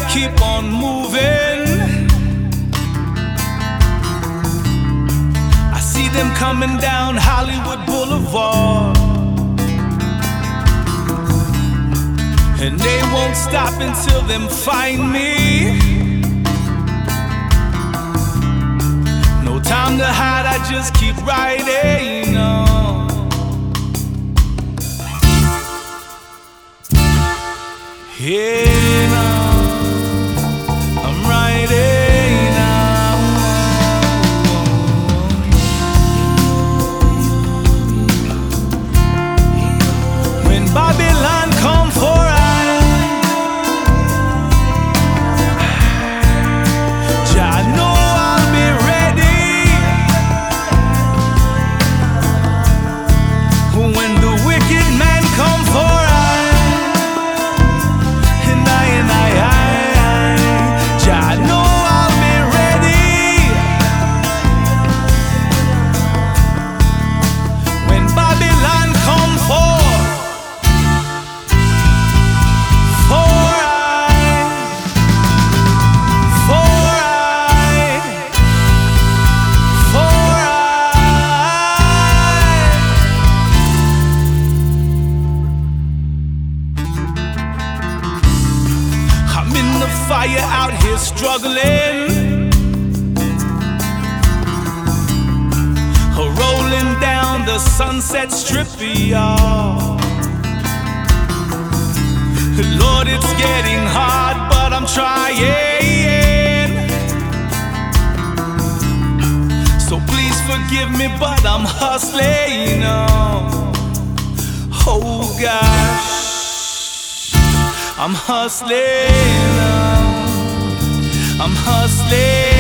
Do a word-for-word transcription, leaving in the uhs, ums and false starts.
keep on moving. I see them coming down Hollywood Boulevard, and they won't stop until them find me. No time to hide, I just keep riding on. Yeah, now I'm riding on. When Babylon come for us, Jah know I'll be ready. When the wicked man come for us, fire out here struggling, rolling down the Sunset Strip, y'all. Lord, it's getting hard, but I'm trying. So please forgive me, but I'm hustling. Oh gosh, I'm hustling. I'm hustling.